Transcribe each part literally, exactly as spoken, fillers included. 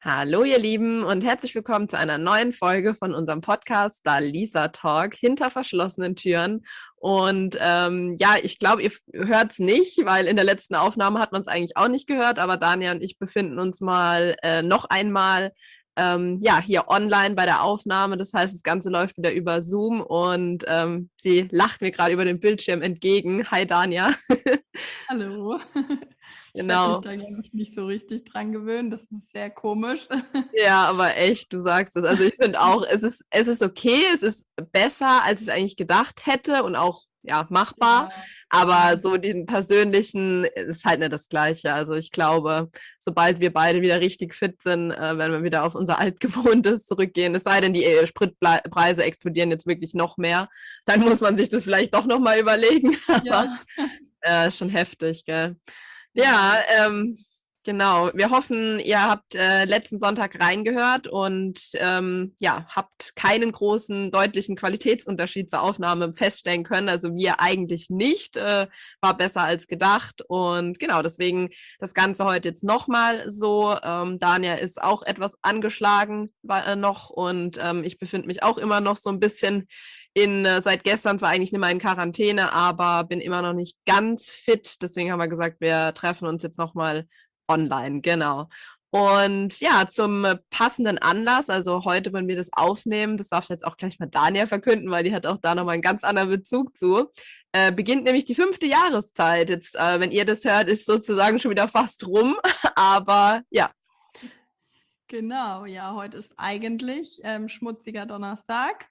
Hallo ihr Lieben und herzlich willkommen zu einer neuen Folge von unserem Podcast Dalisa Talk hinter verschlossenen Türen. Und ähm, ja, ich glaube, ihr hört es nicht, weil in der letzten Aufnahme hat man es eigentlich auch nicht gehört, aber Dania und ich befinden uns mal äh, noch einmal ähm, ja, hier online bei der Aufnahme. Das heißt, das Ganze läuft wieder über Zoom und ähm, sie lacht mir gerade über den Bildschirm entgegen. Hi Dania. Hallo. Ich werde mich Genau. da, glaube ich, nicht so richtig dran gewöhnen. Das ist sehr komisch. Ja, aber echt, du sagst es. Also ich finde auch, es ist, es ist okay, es ist besser, als ich es eigentlich gedacht hätte und auch ja, machbar. Ja, Aber ja. so den persönlichen ist halt nicht das Gleiche. Also ich glaube, sobald wir beide wieder richtig fit sind, äh, werden wir wieder auf unser Altgewohntes zurückgehen. Es sei denn, die äh, Spritpreise explodieren jetzt wirklich noch mehr. Dann muss man sich das vielleicht doch nochmal überlegen. Aber Ja, äh, ist schon heftig, gell? Ja, ja. ähm, genau. Wir hoffen, ihr habt äh, letzten Sonntag reingehört und ähm, ja, habt keinen großen, deutlichen Qualitätsunterschied zur Aufnahme feststellen können. Also wir eigentlich nicht. Äh, war besser als gedacht. Und genau, deswegen das Ganze heute jetzt nochmal so. Ähm, Dania ist auch etwas angeschlagen war, äh, noch und ähm, ich befinde mich auch immer noch so ein bisschen in, äh, seit gestern zwar eigentlich nicht mehr in Quarantäne, aber bin immer noch nicht ganz fit. Deswegen haben wir gesagt, wir treffen uns jetzt nochmal online, genau. Und ja, zum passenden Anlass, also heute, wenn wir das aufnehmen, das darf jetzt auch gleich mal Dania verkünden, weil die hat auch da nochmal einen ganz anderen Bezug zu, äh, beginnt nämlich die fünfte Jahreszeit. Jetzt, äh, wenn ihr das hört, ist sozusagen schon wieder fast rum, aber ja. Genau, ja, heute ist eigentlich ähm, schmutziger Donnerstag.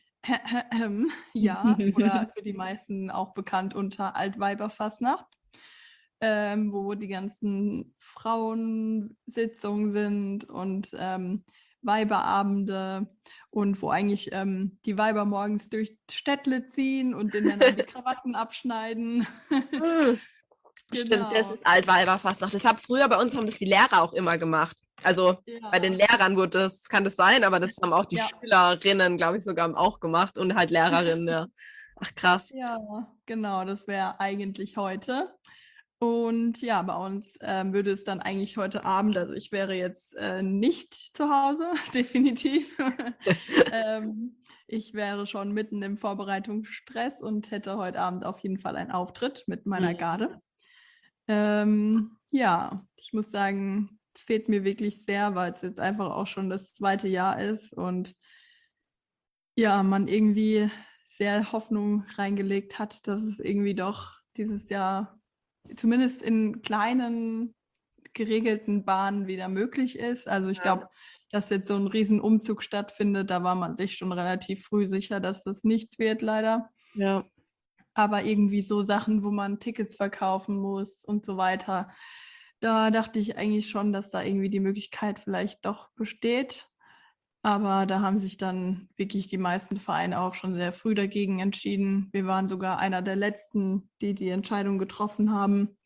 Ja, oder für die meisten auch bekannt unter Altweiberfastnacht, ähm, wo die ganzen Frauensitzungen sind und ähm, Weiberabende und wo eigentlich ähm, die Weiber morgens durch Städtle ziehen und den Männern die Krawatten abschneiden. Mm, stimmt, das Genau, ist Altweiberfastnacht. Das hab früher bei uns haben das die Lehrer auch immer gemacht. Also bei den ja, Lehrern wurde das, kann das sein, aber das haben auch die ja, Schülerinnen, glaube ich, sogar auch gemacht und halt Lehrerinnen, ja. Ach krass. ja, genau, das wäre eigentlich heute. Und ja, bei uns ähm, würde es dann eigentlich heute Abend, also ich wäre jetzt äh, nicht zu Hause, definitiv. ähm, ich wäre schon mitten im Vorbereitungsstress und hätte heute Abend auf jeden Fall einen Auftritt mit meiner Mhm. Garde. Ähm, ja, ich muss sagen, fehlt mir wirklich sehr, weil es jetzt einfach auch schon das zweite Jahr ist und ja, man irgendwie sehr Hoffnung reingelegt hat, dass es irgendwie doch dieses Jahr zumindest in kleinen geregelten Bahnen wieder möglich ist. Also ich Ja. glaube, dass jetzt so ein Riesenumzug stattfindet, da war man sich schon relativ früh sicher, dass das nichts wird, leider. Ja. Aber irgendwie so Sachen, wo man Tickets verkaufen muss und so weiter, da dachte ich eigentlich schon, dass da irgendwie die Möglichkeit vielleicht doch besteht. Aber da haben sich dann wirklich die meisten Vereine auch schon sehr früh dagegen entschieden. Wir waren sogar einer der letzten, die die Entscheidung getroffen haben.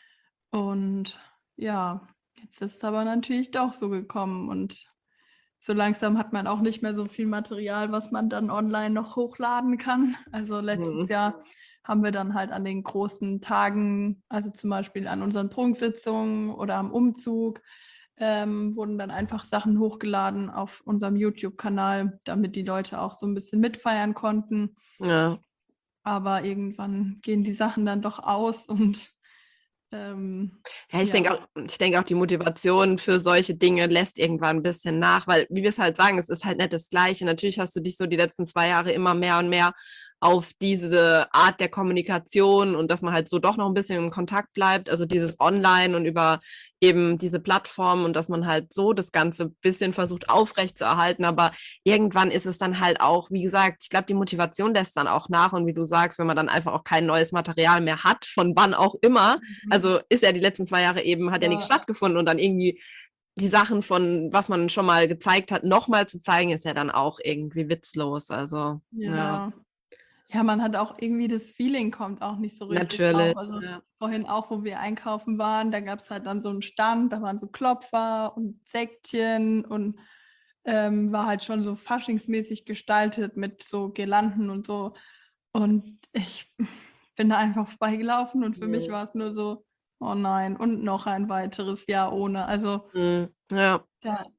Und ja, jetzt ist es aber natürlich doch so gekommen. Und so langsam hat man auch nicht mehr so viel Material, was man dann online noch hochladen kann. Also letztes Mhm. Jahr haben wir dann halt an den großen Tagen, also zum Beispiel an unseren Prunksitzungen oder am Umzug, ähm, wurden dann einfach Sachen hochgeladen auf unserem YouTube-Kanal, damit die Leute auch so ein bisschen mitfeiern konnten. Ja. Aber irgendwann gehen die Sachen dann doch aus und ähm, Ja, ich denke ja. auch, ich denke auch, die Motivation für solche Dinge lässt irgendwann ein bisschen nach, weil, wie wir es halt sagen, es ist halt nicht das Gleiche. Natürlich hast du dich so die letzten zwei Jahre immer mehr und mehr auf diese Art der Kommunikation und dass man halt so doch noch ein bisschen im Kontakt bleibt, also dieses Online und über eben diese Plattform und dass man halt so das Ganze ein bisschen versucht aufrechtzuerhalten, aber irgendwann ist es dann halt auch, wie gesagt, ich glaube, die Motivation lässt dann auch nach und wie du sagst, wenn man dann einfach auch kein neues Material mehr hat, von wann auch immer, also ist ja die letzten zwei Jahre eben, hat ja nichts Ja, stattgefunden und dann irgendwie die Sachen von, was man schon mal gezeigt hat, nochmal zu zeigen, ist ja dann auch irgendwie witzlos. Also, ja, ja. Ja, man hat auch irgendwie das Feeling kommt auch nicht so richtig natürlich. drauf. Also Ja. vorhin auch, wo wir einkaufen waren, da gab es halt dann so einen Stand, da waren so Klopfer und Säckchen und ähm, war halt schon so faschingsmäßig gestaltet mit so Girlanden und so. Und ich bin da einfach vorbeigelaufen und für mich war es nur so, oh nein, und noch ein weiteres Jahr ohne. Also Mhm. Ja. da,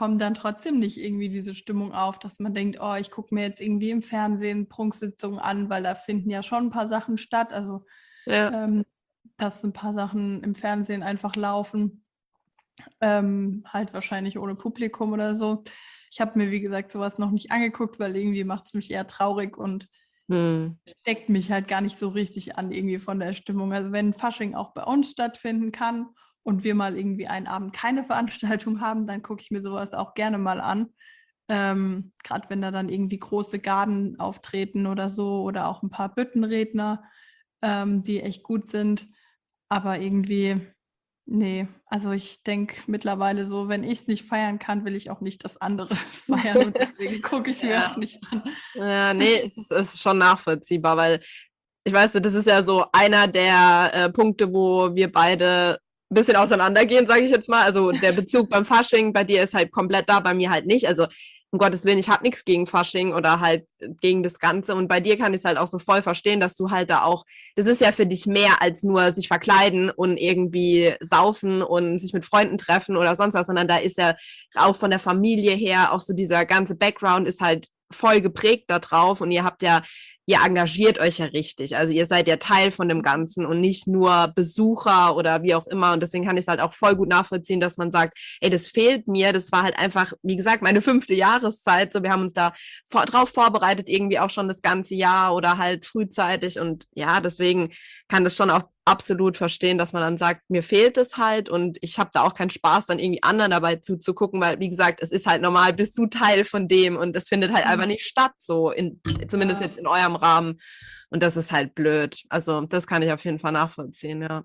kommt dann trotzdem nicht irgendwie diese Stimmung auf, dass man denkt, oh, ich gucke mir jetzt irgendwie im Fernsehen Prunksitzungen an, weil da finden ja schon ein paar Sachen statt. Also, Ja. ähm, dass ein paar Sachen im Fernsehen einfach laufen, ähm, halt wahrscheinlich ohne Publikum oder so. Ich habe mir, wie gesagt, sowas noch nicht angeguckt, weil irgendwie macht es mich eher traurig und Hm. steckt mich halt gar nicht so richtig an irgendwie von der Stimmung. Also wenn Fasching auch bei uns stattfinden kann und wir mal irgendwie einen Abend keine Veranstaltung haben, dann gucke ich mir sowas auch gerne mal an. Ähm, Gerade wenn da dann irgendwie große Garden auftreten oder so oder auch ein paar Büttenredner, ähm, die echt gut sind. Aber irgendwie, nee, also ich denke mittlerweile so, wenn ich es nicht feiern kann, will ich auch nicht, dass andere es feiern und deswegen gucke ich es mir Ja. auch nicht an. Ja, nee, es ist, es ist schon nachvollziehbar, weil ich weiß, das ist ja so einer der äh, Punkte, wo wir beide ein bisschen auseinandergehen, sage ich jetzt mal. Also der Bezug beim Fasching bei dir ist halt komplett da, bei mir halt nicht. Also um Gottes Willen, ich habe nichts gegen Fasching oder halt gegen das Ganze. Und bei dir kann ich es halt auch so voll verstehen, dass du halt da auch, das ist ja für dich mehr als nur sich verkleiden und irgendwie saufen und sich mit Freunden treffen oder sonst was, sondern da ist ja auch von der Familie her auch so dieser ganze Background ist halt voll geprägt da drauf und ihr habt ja, ihr engagiert euch ja richtig. Also ihr seid ja Teil von dem Ganzen und nicht nur Besucher oder wie auch immer. Und deswegen kann ich es halt auch voll gut nachvollziehen, dass man sagt, ey, das fehlt mir. Das war halt einfach, wie gesagt, meine fünfte Jahreszeit. So, wir haben uns da vor, drauf vorbereitet, irgendwie auch schon das ganze Jahr oder halt frühzeitig. Und ja, deswegen kann das schon auch absolut verstehen, dass man dann sagt, mir fehlt es halt und ich habe da auch keinen Spaß, dann irgendwie anderen dabei zuzugucken, weil, wie gesagt, es ist halt normal, bist du Teil von dem und es findet halt einfach nicht statt, so in, zumindest Ja. jetzt in eurem Rahmen und das ist halt blöd. Also das kann ich auf jeden Fall nachvollziehen, ja.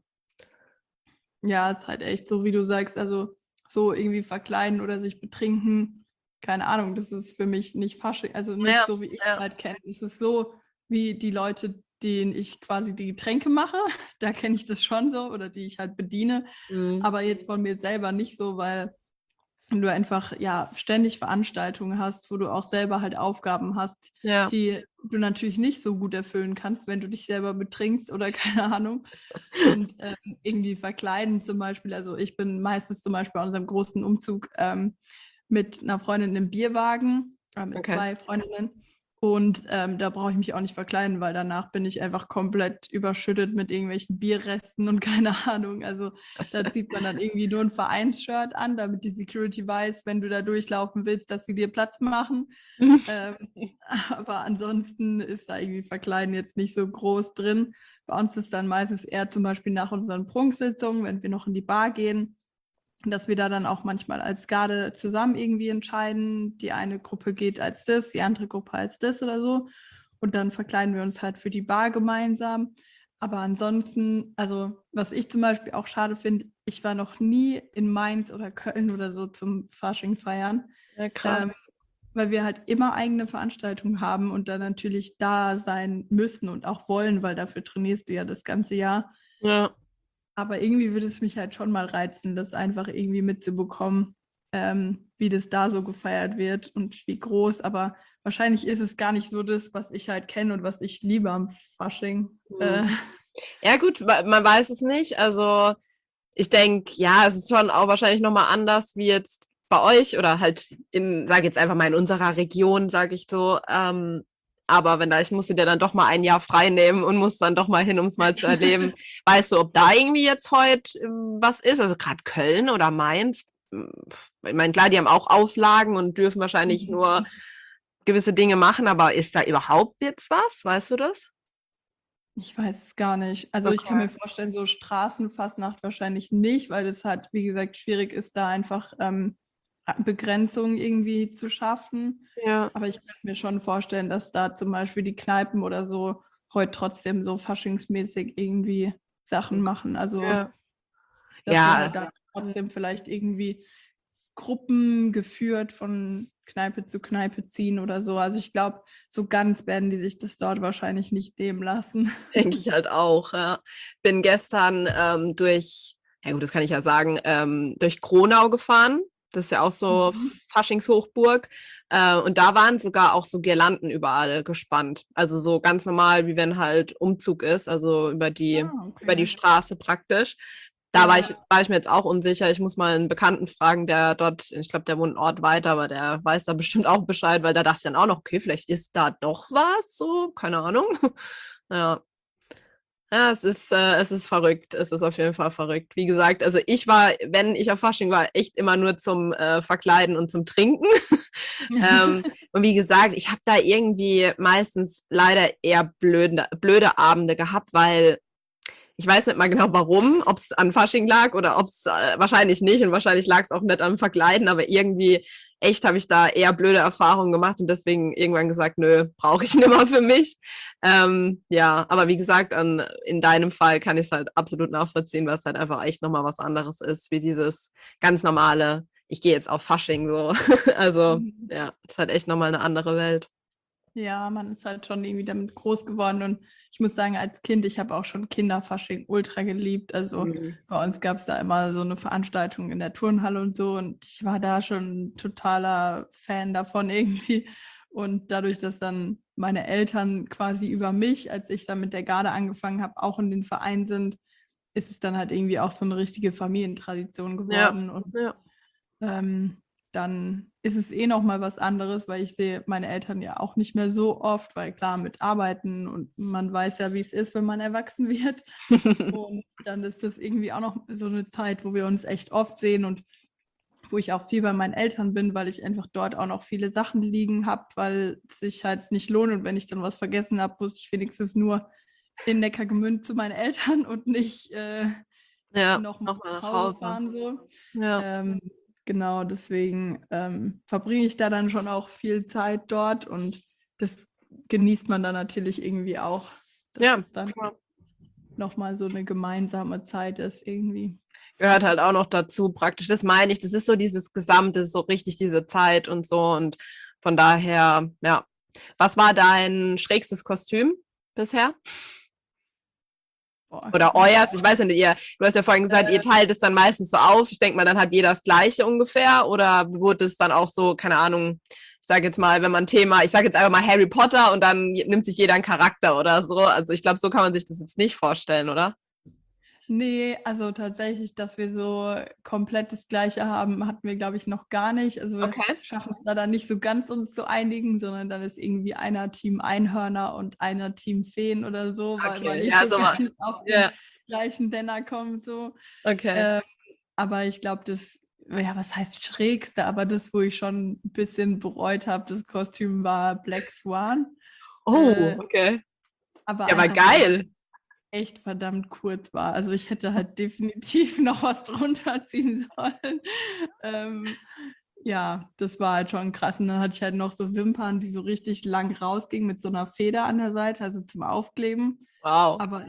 Ja, ist halt echt so, wie du sagst, also so irgendwie verkleiden oder sich betrinken, keine Ahnung, das ist für mich nicht Fasching, also nicht Ja, so, wie ich ja. es halt kenne. Es ist so, wie die Leute, denen ich quasi die Getränke mache, da kenne ich das schon so oder die ich halt bediene, Mhm. aber jetzt von mir selber nicht so, weil du einfach ja ständig Veranstaltungen hast, wo du auch selber halt Aufgaben hast, Ja. die du natürlich nicht so gut erfüllen kannst, wenn du dich selber betrinkst oder keine Ahnung. Und ähm, irgendwie verkleiden zum Beispiel. Also ich bin meistens zum Beispiel bei unserem großen Umzug ähm, mit einer Freundin im Bierwagen, äh, mit Okay. zwei Freundinnen. Und ähm, da brauche ich mich auch nicht verkleiden, weil danach bin ich einfach komplett überschüttet mit irgendwelchen Bierresten und keine Ahnung. Also da zieht man dann irgendwie nur ein Vereinsshirt an, damit die Security weiß, wenn du da durchlaufen willst, dass sie dir Platz machen. ähm, aber ansonsten ist da irgendwie Verkleiden jetzt nicht so groß drin. Bei uns ist dann meistens eher zum Beispiel nach unseren Prunksitzungen, wenn wir noch in die Bar gehen, dass wir da dann auch manchmal als Garde zusammen irgendwie entscheiden. Die eine Gruppe geht als das, die andere Gruppe als das oder so. Und dann verkleiden wir uns halt für die Bar gemeinsam. Aber ansonsten, also was ich zum Beispiel auch schade finde, ich war noch nie in Mainz oder Köln oder so zum Fasching feiern. Ja, krass. Ähm, weil wir halt immer eigene Veranstaltungen haben und dann natürlich da sein müssen und auch wollen, weil dafür trainierst du ja das ganze Jahr. Ja. Aber irgendwie würde es mich halt schon mal reizen, das einfach irgendwie mitzubekommen, ähm, wie das da so gefeiert wird und wie groß. Aber wahrscheinlich ist es gar nicht so das, was ich halt kenne und was ich liebe am Fasching. Mhm. Äh, Ja gut, ma- man weiß es nicht. Also ich denke, ja, es ist schon auch wahrscheinlich nochmal anders wie jetzt bei euch oder halt in, sage jetzt einfach mal in unserer Region, sage ich so. Ähm, aber wenn da, ich musste dir dann doch mal ein Jahr frei nehmen und muss dann doch mal hin, um es mal zu erleben. Weißt du, ob da irgendwie jetzt heute ähm, was ist? Also gerade Köln oder Mainz? Ähm, Ich meine, klar, die haben auch Auflagen und dürfen wahrscheinlich nur gewisse Dinge machen, aber ist da überhaupt jetzt was? Weißt du das? Ich weiß es gar nicht. Also ich kann Okay. mir vorstellen, so Straßenfastnacht wahrscheinlich nicht, weil das halt, wie gesagt, schwierig ist, da einfach ähm, Begrenzungen irgendwie zu schaffen. Ja. Aber ich könnte mir schon vorstellen, dass da zum Beispiel die Kneipen oder so heute trotzdem so faschingsmäßig irgendwie Sachen machen. Also Ja. dass Ja. wir halt da trotzdem vielleicht irgendwie Gruppen geführt von Kneipe zu Kneipe ziehen oder so. Also ich glaube, so ganz werden die sich das dort wahrscheinlich nicht nehmen lassen. Denke ich halt auch. Ja. Bin gestern ähm, durch, ja gut, das kann ich ja sagen, ähm, durch Kronau gefahren. Das ist ja auch so Mhm. Faschingshochburg. Äh, und da waren sogar auch so Girlanden überall gespannt. Also so ganz normal, wie wenn halt Umzug ist, also über die, Ah, okay. über die Straße praktisch. Da war ich, Ja, war ich mir jetzt auch unsicher. Ich muss mal einen Bekannten fragen, der dort, ich glaube, der wohnt einen Ort weiter, aber der weiß da bestimmt auch Bescheid, weil da dachte ich dann auch noch, okay, vielleicht ist da doch was, so, keine Ahnung. Ja. Ja, es ist, äh, es ist verrückt. Es ist auf jeden Fall verrückt. Wie gesagt, also ich war, wenn ich auf Fasching war, echt immer nur zum äh, Verkleiden und zum Trinken. ähm, und wie gesagt, ich habe da irgendwie meistens leider eher blöde, blöde Abende gehabt, weil ich weiß nicht mal genau warum, ob es an Fasching lag oder ob es äh, wahrscheinlich nicht und wahrscheinlich lag es auch nicht am Verkleiden, aber irgendwie echt habe ich da eher blöde Erfahrungen gemacht und deswegen irgendwann gesagt, nö, brauche ich nicht mehr für mich. Ähm, ja, aber wie gesagt, an, in deinem Fall kann ich es halt absolut nachvollziehen, weil es halt einfach echt nochmal was anderes ist, wie dieses ganz normale, ich gehe jetzt auf Fasching so. Also ja, es ist halt echt nochmal eine andere Welt. Ja, man ist halt schon irgendwie damit groß geworden und ich muss sagen, als Kind, ich habe auch schon Kinderfasching ultra geliebt. Also Mhm. bei uns gab es da immer so eine Veranstaltung in der Turnhalle und so und ich war da schon ein totaler Fan davon irgendwie. Und dadurch, dass dann meine Eltern quasi über mich, als ich dann mit der Garde angefangen habe, auch in den Verein sind, ist es dann halt irgendwie auch so eine richtige Familientradition Ja, geworden. Und ja. ähm, dann ist es eh noch mal was anderes, weil ich sehe meine Eltern ja auch nicht mehr so oft, weil klar mit Arbeiten und man weiß ja, wie es ist, wenn man erwachsen wird. Und dann ist das irgendwie auch noch so eine Zeit, wo wir uns echt oft sehen und wo ich auch viel bei meinen Eltern bin, weil ich einfach dort auch noch viele Sachen liegen habe, weil es sich halt nicht lohnt. Und wenn ich dann was vergessen habe, muss ich wenigstens nur in Neckargemünd zu meinen Eltern und nicht äh, Ja, noch mal nochmal nach nach Hause Hause. fahren. So. Ja. Ähm, genau, deswegen ähm, verbringe ich da dann schon auch viel Zeit dort und das genießt man dann natürlich irgendwie auch, dass Ja, es dann klar. nochmal so eine gemeinsame Zeit ist irgendwie. Gehört halt auch noch dazu, praktisch. Das meine ich, das ist so dieses Gesamte, so richtig diese Zeit und so. Und von daher, ja. Was war dein schrägstes Kostüm bisher? Boah, Oder boah. euers? Ich weiß nicht, ihr, du hast ja vorhin gesagt, ihr teilt es dann meistens so auf. Ich denke mal, dann hat jeder das Gleiche ungefähr. Oder wurde es dann auch so, keine Ahnung, ich sage jetzt mal, wenn man Thema, ich sage jetzt einfach mal Harry Potter und dann nimmt sich jeder einen Charakter oder so. Also ich glaube, so kann man sich das jetzt nicht vorstellen, oder? Nee, also tatsächlich, dass wir so komplett das Gleiche haben, hatten wir, glaube ich, noch gar nicht. Also wir Okay. schaffen es da dann nicht so ganz uns zu einigen, sondern dann ist irgendwie einer Team Einhörner und einer Team Feen oder so, weil man Okay, nicht ja, so so mal. ganz auf den Ja, gleichen Nenner kommt. So. okay. Ähm, aber ich glaube, das, ja, was heißt Schrägste, aber das, wo ich schon ein bisschen bereut habe, das Kostüm war Black Swan. Oh, Äh, okay. aber Ja, aber einfach, weil geil. echt verdammt kurz war. Also ich hätte halt definitiv noch was drunter ziehen sollen. Ähm, ja, das war halt schon krass. Und dann hatte ich halt noch so Wimpern, die so richtig lang rausgingen mit so einer Feder an der Seite, also zum Aufkleben. Wow. Aber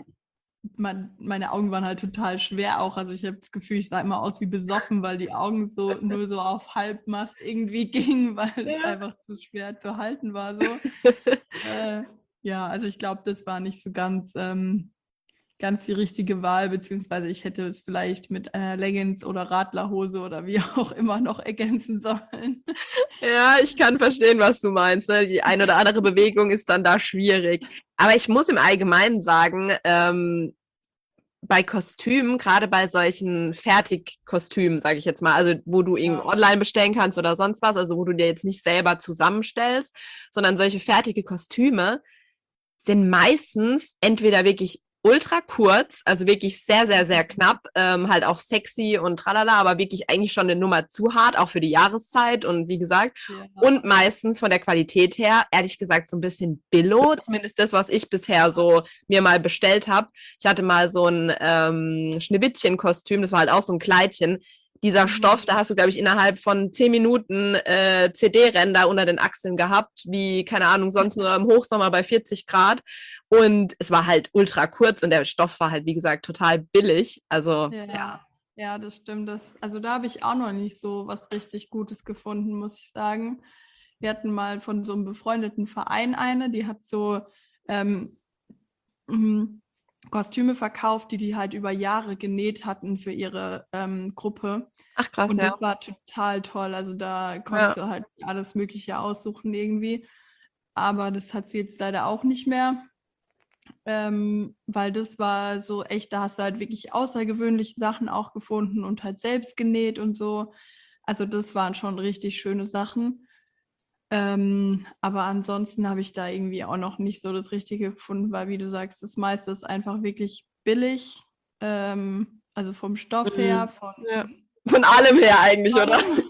mein, meine Augen waren halt total schwer auch. Also ich habe das Gefühl, ich sah immer aus wie besoffen, weil die Augen so nur so auf Halbmast irgendwie gingen, weil es Ja. einfach zu schwer zu halten war so. Äh, ja, also ich glaube, das war nicht so ganz ähm, ganz die richtige Wahl, beziehungsweise ich hätte es vielleicht mit einer Leggings oder Radlerhose oder wie auch immer noch ergänzen sollen. Ja, ich kann verstehen, was du meinst. Ne? Die eine oder andere Bewegung ist dann da schwierig. Aber ich muss im Allgemeinen sagen, ähm, bei Kostümen, gerade bei solchen Fertigkostümen, sage ich jetzt mal, also wo du ihn Ja. online bestellen kannst oder sonst was, also wo du dir jetzt nicht selber zusammenstellst, sondern solche fertige Kostüme sind meistens entweder wirklich ultra kurz, also wirklich sehr, sehr, sehr knapp, ähm, halt auch sexy und tralala, aber wirklich eigentlich schon eine Nummer zu hart, auch für die Jahreszeit und wie gesagt, Ja. und meistens von der Qualität her, ehrlich gesagt, so ein bisschen billo, zumindest das, was ich bisher so mir mal bestellt habe. Ich hatte mal so ein ähm, Schneewittchen-Kostüm, das war halt auch so ein Kleidchen, dieser Stoff, da Mhm. hast du, glaube ich, innerhalb von zehn Minuten äh, C D-Ränder unter den Achseln gehabt, wie, keine Ahnung, sonst nur im Hochsommer bei vierzig Grad. Und es war halt ultra kurz und der Stoff war halt, wie gesagt, total billig. Also, ja. Ja, ja, das stimmt. Das, also da habe ich auch noch nicht so was richtig Gutes gefunden, muss ich sagen. Wir hatten mal von so einem befreundeten Verein eine, die hat so ähm, mhm, Kostüme verkauft, die die halt über Jahre genäht hatten für ihre ähm, Gruppe. Ach, krass, Und das ja. war total toll. Also da konntest Ja. du halt alles Mögliche aussuchen irgendwie. Aber das hat sie jetzt leider auch nicht mehr. ähm, weil das war so echt, da hast du halt wirklich außergewöhnliche Sachen auch gefunden und halt selbst genäht und so. Also das waren schon richtig schöne Sachen. Ähm, aber ansonsten habe ich da irgendwie auch noch nicht so das Richtige gefunden, weil wie du sagst, das meiste ist einfach wirklich billig. Ähm, also vom Stoff her, Mhm. von Ja. Von allem her eigentlich, oder? allem.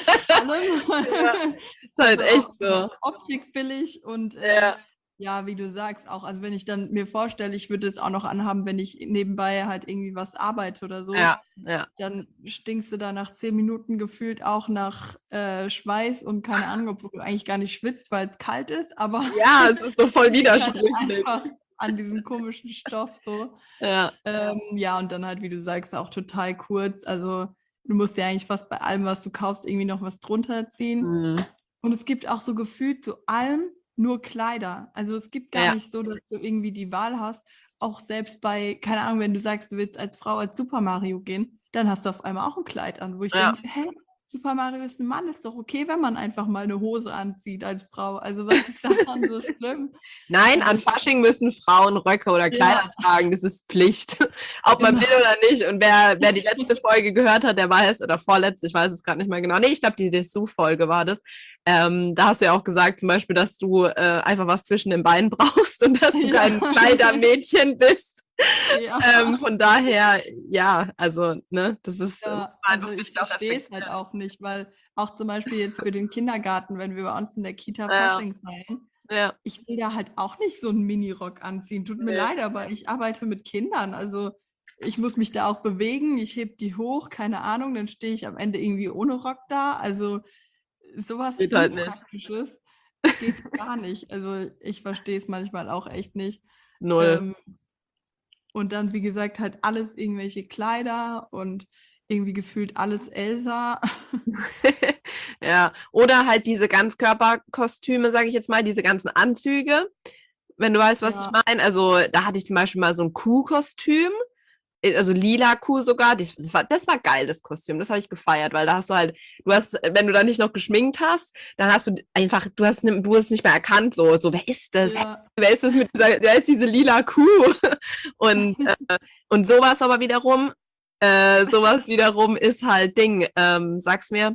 Ja, allem. ist halt Also echt auch von so. der Optik billig und äh, Ja, ja, wie du sagst, auch, also wenn ich dann mir vorstelle, ich würde es auch noch anhaben, wenn ich nebenbei halt irgendwie was arbeite oder so, ja, ja. dann stinkst du da nach zehn Minuten gefühlt auch nach äh, Schweiß und keine Ahnung, obwohl du eigentlich gar nicht schwitzt, weil es kalt ist, aber Ja, es ist so voll liegt halt widersprüchlich. einfach an diesem komischen Stoff so. Ja. Ähm, ja, und dann halt, wie du sagst, auch total kurz. Also du musst ja eigentlich fast bei allem, was du kaufst, irgendwie noch was drunter ziehen. Mhm. Und es gibt auch so gefühlt zu allem nur Kleider. Also es gibt gar Ja. nicht so, dass du irgendwie die Wahl hast. Auch selbst bei, keine Ahnung, wenn du sagst, du willst als Frau als Super Mario gehen, dann hast du auf einmal auch ein Kleid an, wo ich Ja. denke, hä, Super Mario ist ein Mann, ist doch okay, wenn man einfach mal eine Hose anzieht als Frau. Also was ist daran so schlimm? Nein, an Also, Fasching müssen Frauen Röcke oder Kleider ja, tragen. Das ist Pflicht. Ob man will genau. oder nicht. Und wer, wer die letzte Folge gehört hat, der weiß, oder vorletzte, ich weiß es gerade nicht mehr genau. Nee, ich glaube, die Dessous-Folge war das. Ähm, da hast du ja auch gesagt, zum Beispiel, dass du äh, einfach was zwischen den Beinen brauchst und dass du Ja. kein Kleidermädchen bist. Ja. Ähm, von daher, ja, also, ne, das ist äh, Ja, einfach also ich wichtig auch verstehe es halt respektieren. auch nicht, weil auch zum Beispiel jetzt für den Kindergarten, wenn wir bei uns in der Kita Ja, Fasching feiern, ja, ich will da halt auch nicht so einen Minirock anziehen. Tut mir nee. leid, aber ich arbeite mit Kindern. Also ich muss mich da auch bewegen. Ich heb die hoch, keine Ahnung, dann stehe ich am Ende irgendwie ohne Rock da. Also sowas Geht halt nicht. Unpraktisches geht gar nicht. Also ich verstehe es manchmal auch echt nicht. Null. Ähm, und dann, wie gesagt, halt alles irgendwelche Kleider und irgendwie gefühlt alles Elsa. Ja, oder halt diese Ganzkörperkostüme, sage ich jetzt mal, diese ganzen Anzüge, wenn du weißt, was ich Ja, meine. Also da hatte ich zum Beispiel mal so ein Kuhkostüm, äh, also lila Kuh sogar. Das, das war, das war geil, das Kostüm. Das habe ich gefeiert, weil da hast du halt, du hast, wenn du da nicht noch geschminkt hast, dann hast du einfach, du hast, du hast nicht mehr erkannt, so, so, wer ist das? ja, Wer ist das mit dieser, wer ist diese lila Kuh? Und, äh, und sowas aber wiederum, äh, sowas wiederum ist halt Ding, ähm, sag's mir,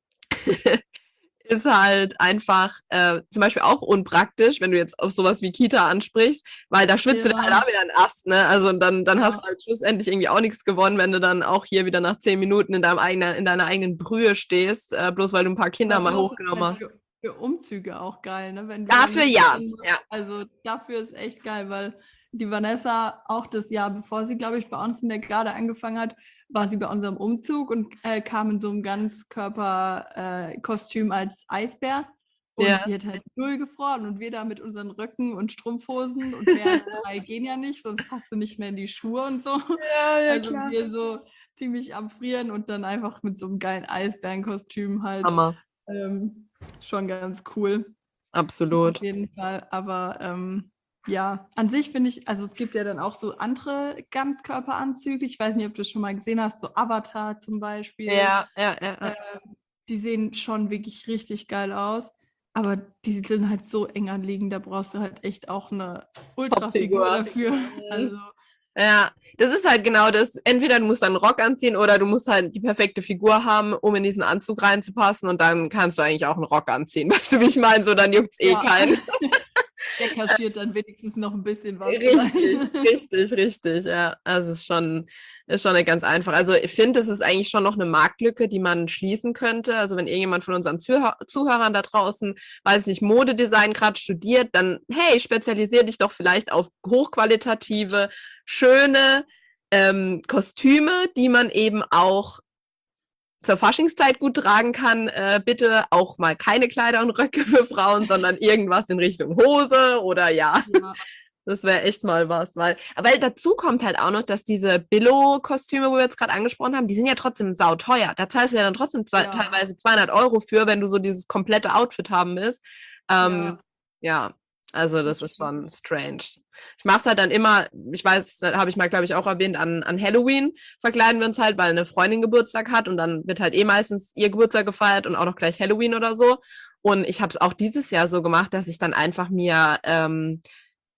ist halt einfach äh, zum Beispiel auch unpraktisch, wenn du jetzt auf sowas wie Kita ansprichst, weil da schwitzt du dann halt ja, auch wieder ein Ast, ne? Also und dann, dann hast du ja. halt schlussendlich irgendwie auch nichts gewonnen, wenn du dann auch hier wieder nach zehn Minuten in deinem eigenen, in deiner eigenen Brühe stehst, äh, bloß weil du ein paar Kinder Aber mal sowas ist hochgenommen halt hast. für, für Umzüge auch geil, ne? Wenn du dann Dafür nicht ja, gucken musst. ja, Also dafür ist echt geil, weil die Vanessa auch das Jahr, bevor sie, glaube ich, bei uns in der Garde angefangen hat, war sie bei unserem Umzug und äh, kam in so einem Ganzkörperkostüm äh, Kostüm als Eisbär. Und ja. die hat halt null gefroren und wir da mit unseren Röcken und Strumpfhosen und mehr als drei gehen ja nicht, sonst passt du nicht mehr in die Schuhe und so. Ja, ja, Also klar. wir so ziemlich am Frieren und dann einfach mit so einem geilen Eisbärenkostüm halt. Hammer, Ähm, schon ganz cool, auf absolut. jeden Fall. Aber ähm, ja, an sich finde ich, also es gibt ja dann auch so andere Ganzkörperanzüge. Ich weiß nicht, ob du das schon mal gesehen hast, so Avatar zum Beispiel. Ja, ja, ja, ja. Ähm, die sehen schon wirklich richtig geil aus. Aber die sind halt so eng anliegend, da brauchst du halt echt auch eine Ultrafigur Topfigur. dafür. Mhm. Also, Ja, das ist halt genau das. Entweder du musst einen Rock anziehen oder du musst halt die perfekte Figur haben, um in diesen Anzug reinzupassen und dann kannst du eigentlich auch einen Rock anziehen. Weißt du, wie ich meine? So, dann juckt's eh ja. keinen. Der kaschiert dann wenigstens noch ein bisschen was. Richtig, richtig, richtig. Ja, also es ist schon, ist schon ganz einfach. Also ich finde, das ist eigentlich schon noch eine Marktlücke, die man schließen könnte. Also wenn irgendjemand von unseren Zuhör Zuhörern da draußen, weiß nicht, Modedesign gerade studiert, dann hey, spezialisier dich doch vielleicht auf hochqualitative, schöne ähm, Kostüme, die man eben auch zur Faschingszeit gut tragen kann, äh, bitte auch mal keine Kleider und Röcke für Frauen, sondern irgendwas in Richtung Hose oder ja, Ja, das wäre echt mal was. Weil, weil dazu kommt halt auch noch, dass diese Billo-Kostüme, wo wir jetzt gerade angesprochen haben, die sind ja trotzdem sauteuer. Da zahlst du ja dann trotzdem zwei, ja, teilweise zweihundert Euro für, wenn du so dieses komplette Outfit haben willst. Ähm, ja, ja, also das das ist stimmt. schon strange. Ich mache es halt dann immer, ich weiß, das habe ich mal, glaube ich, auch erwähnt, an, an Halloween verkleiden wir uns halt, weil eine Freundin Geburtstag hat und dann wird halt eh meistens ihr Geburtstag gefeiert und auch noch gleich Halloween oder so. Und ich habe es auch dieses Jahr so gemacht, dass ich dann einfach mir ähm,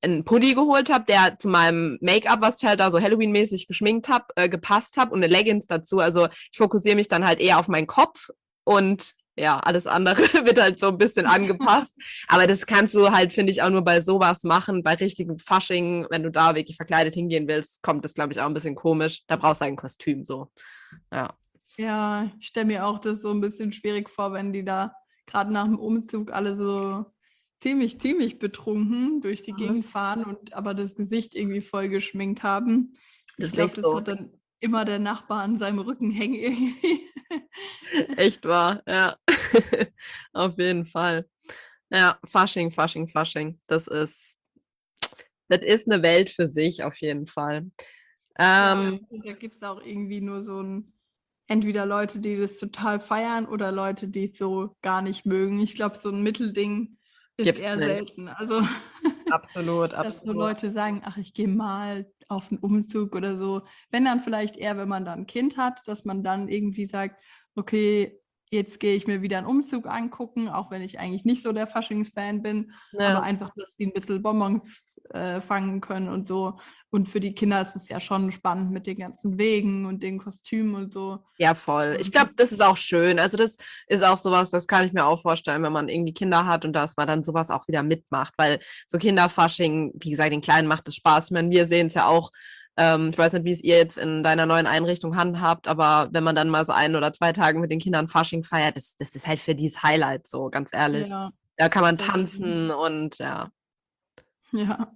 einen Pulli geholt habe, der zu meinem Make-up, was ich halt da so Halloween-mäßig geschminkt habe, äh, gepasst habe und eine Leggings dazu. Also ich fokussiere mich dann halt eher auf meinen Kopf und ja, alles andere wird halt so ein bisschen angepasst. Aber das kannst du halt, finde ich, auch nur bei sowas machen. Bei richtigem Fasching, wenn du da wirklich verkleidet hingehen willst, kommt das, glaube ich, auch ein bisschen komisch. Da brauchst du ein Kostüm so. Ja. Ja, ich stelle mir auch das so ein bisschen schwierig vor, wenn die da gerade nach dem Umzug alle so ziemlich, ziemlich betrunken durch die Mhm. Gegend fahren und aber das Gesicht irgendwie voll geschminkt haben. Das Ich ist glaube, nicht das so. hat dann immer der Nachbar an seinem Rücken hängen irgendwie. Echt wahr, ja. Auf jeden Fall. Ja, Fasching, Fasching, Fasching. Das ist, das ist eine Welt für sich auf jeden Fall. Ja, Ähm, und da gibt es auch irgendwie nur so ein, entweder Leute, die das total feiern oder Leute, die es so gar nicht mögen. Ich glaube, so ein Mittelding ist gibt's eher nicht. selten. Also, Absolut, dass so absolut. Leute sagen, ach, ich gehe mal auf einen Umzug oder so. Wenn dann vielleicht eher, wenn man dann ein Kind hat, dass man dann irgendwie sagt, okay, jetzt gehe ich mir wieder einen Umzug angucken, auch wenn ich eigentlich nicht so der Faschingsfan bin, Ja. aber einfach, dass die ein bisschen Bonbons äh, fangen können und so. Und für die Kinder ist es ja schon spannend mit den ganzen Wegen und den Kostümen und so. Ja, voll. Ich glaube, das ist auch schön. Also das ist auch sowas, das kann ich mir auch vorstellen, wenn man irgendwie Kinder hat und dass man dann sowas auch wieder mitmacht, weil so Kinderfasching, wie gesagt, den Kleinen macht es Spaß. Ich meine, wir sehen es ja auch, ähm, ich weiß nicht, wie es ihr jetzt in deiner neuen Einrichtung handhabt, aber wenn man dann mal so ein oder zwei Tage mit den Kindern Fasching feiert, das, das ist halt für die das Highlight, so ganz ehrlich. Ja, Da kann man das tanzen und ja, ja.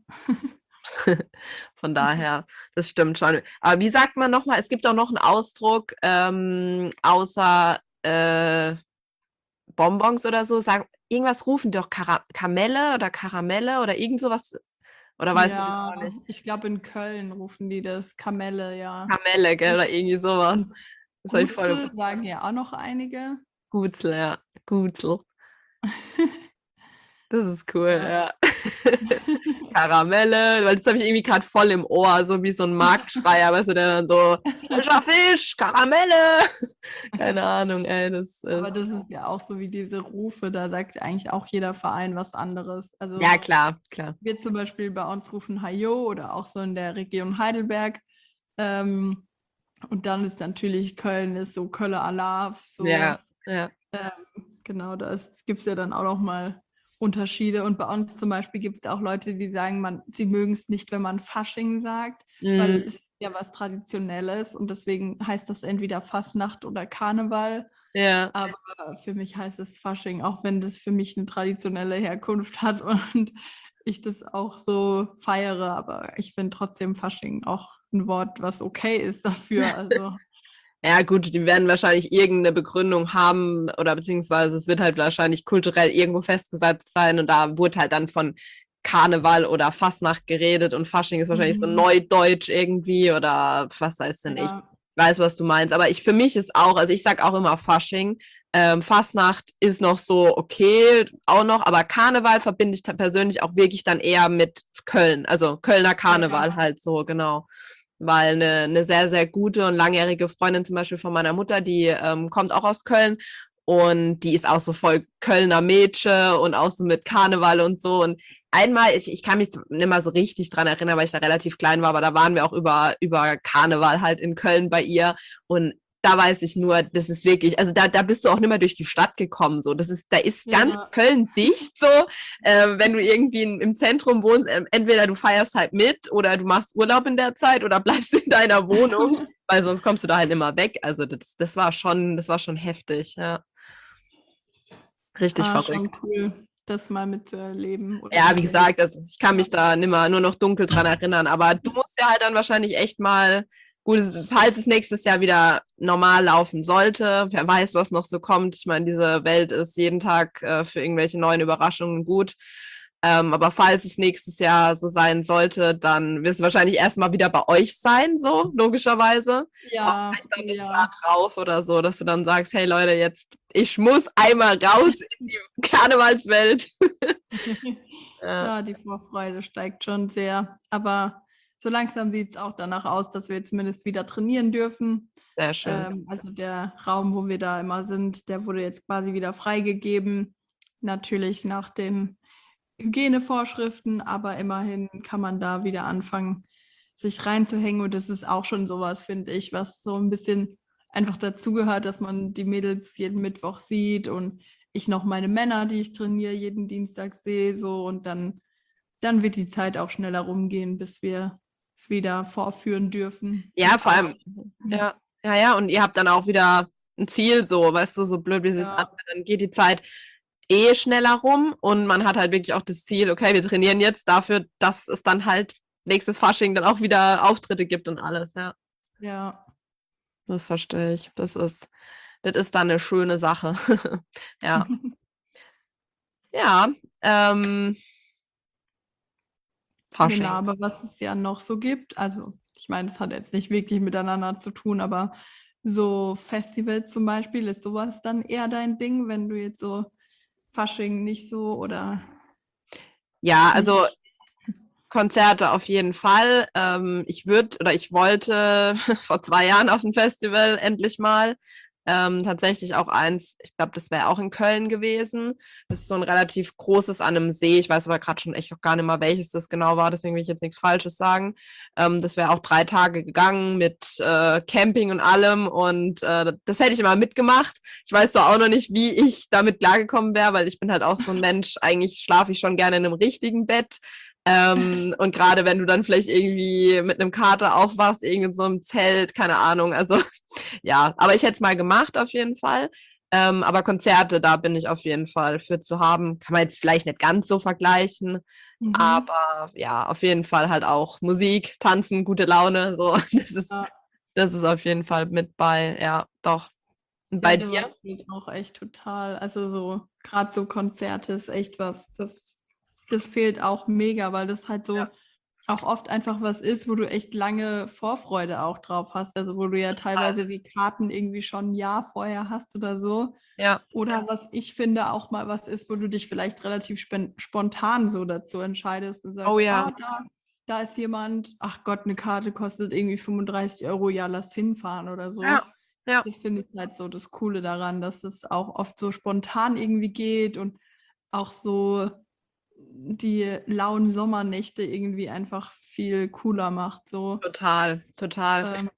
von daher, das stimmt schon. Aber wie sagt man nochmal, es gibt auch noch einen Ausdruck, ähm, außer äh, Bonbons oder so, sagen, irgendwas rufen die doch Kara Kamelle oder Karamelle oder irgend sowas. Oder weißt du das Ja, auch nicht? ich glaube, in Köln rufen die das Kamelle, ja. Kamelle, gell, oder irgendwie sowas. Und Das habe ich voll Gutzel sagen ja auch noch einige. Gutzel, ja. Gutzel. Das ist cool, Ja. ja. Karamelle, weil das habe ich irgendwie gerade voll im Ohr, so wie so ein Marktschreier, weißt du, der dann so, frischer Fisch, Karamelle. Keine Ahnung, ey, das Aber ist. das ist ja auch so wie diese Rufe, da sagt eigentlich auch jeder Verein was anderes. Also Ja, klar, klar. wir zum Beispiel bei uns rufen Hajo oder auch so in der Region Heidelberg. Ähm, und dann ist natürlich Köln ist so Kölle Alarv. So, Ja, ja. ähm, genau, da gibt es ja dann auch noch mal Unterschiede. Und bei uns zum Beispiel gibt es auch Leute, die sagen, man, sie mögen es nicht, wenn man Fasching sagt, weil Mhm. es ja was Traditionelles und deswegen heißt das entweder Fastnacht oder Karneval. Ja. Aber für mich heißt es Fasching, auch wenn das für mich eine traditionelle Herkunft hat und ich das auch so feiere. Aber ich finde trotzdem Fasching auch ein Wort, was okay ist dafür. Also Ja, gut, die werden wahrscheinlich irgendeine Begründung haben oder beziehungsweise es wird halt wahrscheinlich kulturell irgendwo festgesetzt sein und da wurde halt dann von Karneval oder Fastnacht geredet und Fasching ist wahrscheinlich so mhm. Neudeutsch irgendwie oder was weiß denn ich. Ja, Ich weiß, was du meinst, aber ich für mich ist auch, also ich sag auch immer Fasching. Ähm, Fastnacht ist noch so okay, auch noch, aber Karneval verbinde ich ta- persönlich auch wirklich dann eher mit Köln, also Kölner Karneval ja, halt so, genau. Weil eine, eine sehr, sehr gute und langjährige Freundin zum Beispiel von meiner Mutter, die ähm, kommt auch aus Köln und die ist auch so voll Kölner Mädchen und auch so mit Karneval und so. Und einmal, ich, ich kann mich nicht mehr so richtig dran erinnern, weil ich da relativ klein war, aber da waren wir auch über, über Karneval halt in Köln bei ihr und da weiß ich nur, das ist wirklich, also da, da bist du auch nicht mehr durch die Stadt gekommen, so. Das ist, da ist ganz ja, Köln dicht, so. Ähm, wenn du irgendwie in, im Zentrum wohnst, ähm, entweder du feierst halt mit oder du machst Urlaub in der Zeit oder bleibst in deiner Wohnung, weil sonst kommst du da halt immer weg. Also das, das war schon, das war schon heftig, ja. Richtig ah, schon verrückt. cool, das mal mitzuerleben oder Ja, wie miterleben. gesagt, also ich kann mich da nimmer nur noch dunkel dran erinnern, aber du musst ja halt dann wahrscheinlich echt mal, gut, falls es nächstes Jahr wieder normal laufen sollte, wer weiß, was noch so kommt. Ich meine, diese Welt ist jeden Tag äh, für irgendwelche neuen Überraschungen gut. Ähm, aber falls es nächstes Jahr so sein sollte, dann wirst du wahrscheinlich erstmal wieder bei euch sein, so logischerweise. Auch Ja, vielleicht dann das ja. Jahr drauf oder so, dass du dann sagst, hey Leute, jetzt, ich muss einmal raus in die Karnevalswelt. Ja, Ja, die Vorfreude steigt schon sehr. Aber so langsam sieht es auch danach aus, dass wir zumindest wieder trainieren dürfen. sehr schön. Ähm, also der Raum, wo wir da immer sind, der wurde jetzt quasi wieder freigegeben. Natürlich nach den Hygienevorschriften, aber immerhin kann man da wieder anfangen, sich reinzuhängen. Und das ist auch schon sowas, finde ich, was so ein bisschen einfach dazugehört, dass man die Mädels jeden Mittwoch sieht und ich noch meine Männer, die ich trainiere, jeden Dienstag sehe, so und dann, dann wird die Zeit auch schneller rumgehen, bis wir es wieder vorführen dürfen. Ja, Und vor allem, ja, ja, ja, und ihr habt dann auch wieder ein Ziel, so, weißt du, so blöd wie es ist, Ja. dann geht die Zeit eh schneller rum und man hat halt wirklich auch das Ziel, okay, wir trainieren jetzt dafür, dass es dann halt nächstes Fasching dann auch wieder Auftritte gibt und alles, ja. Ja. Das verstehe ich. Das ist, das ist dann eine schöne Sache. Ja. Ja, ähm, Fasching. Genau, aber was es ja noch so gibt, also ich meine, das hat jetzt nicht wirklich miteinander zu tun, aber so Festivals zum Beispiel, ist sowas dann eher dein Ding, wenn du jetzt so Fasching nicht so oder Ja, also nicht? Konzerte auf jeden Fall. Ähm, ich würde oder ich wollte vor zwei Jahren auf ein Festival endlich mal. Ähm, tatsächlich auch eins, ich glaube, das wäre auch in Köln gewesen. Das ist so ein relativ großes an einem See. Ich weiß aber gerade schon echt auch gar nicht mal, welches das genau war, deswegen will ich jetzt nichts Falsches sagen. Ähm, das wäre auch drei Tage gegangen mit äh, Camping und allem und äh, das hätte ich immer mitgemacht. Ich weiß so auch noch nicht, wie ich damit klargekommen wäre, weil ich bin halt auch so ein Mensch, eigentlich schlafe ich schon gerne in einem richtigen Bett. Ähm, und gerade wenn du dann vielleicht irgendwie mit einem Kater aufwachst, irgendwie in so einem Zelt, keine Ahnung, also ja, aber ich hätte es mal gemacht auf jeden Fall. Ähm, aber Konzerte, da bin ich auf jeden Fall für zu haben. Kann man jetzt vielleicht nicht ganz so vergleichen, Mhm. aber ja, auf jeden Fall halt auch Musik, Tanzen, gute Laune, so. Das ist, Ja, das ist auf jeden Fall mit bei, ja, doch. Und ja, bei dir? sowas fehlt auch echt total. Also so, gerade so Konzerte ist echt was, das, das fehlt auch mega, weil das halt so Ja, auch oft einfach was ist, wo du echt lange Vorfreude auch drauf hast. Also wo du ja teilweise die Karten irgendwie schon ein Jahr vorher hast oder so. ja. Oder was ich finde auch mal was ist, wo du dich vielleicht relativ spen- spontan so dazu entscheidest und Oh sagst, ja, ah, da, da ist jemand, ach Gott, eine Karte kostet irgendwie fünfunddreißig Euro, ja, lass hinfahren oder so. ja, ja, Das finde ich halt so das Coole daran, dass es auch oft so spontan irgendwie geht und auch so die lauen Sommernächte irgendwie einfach viel cooler macht. So. total, total. Ähm,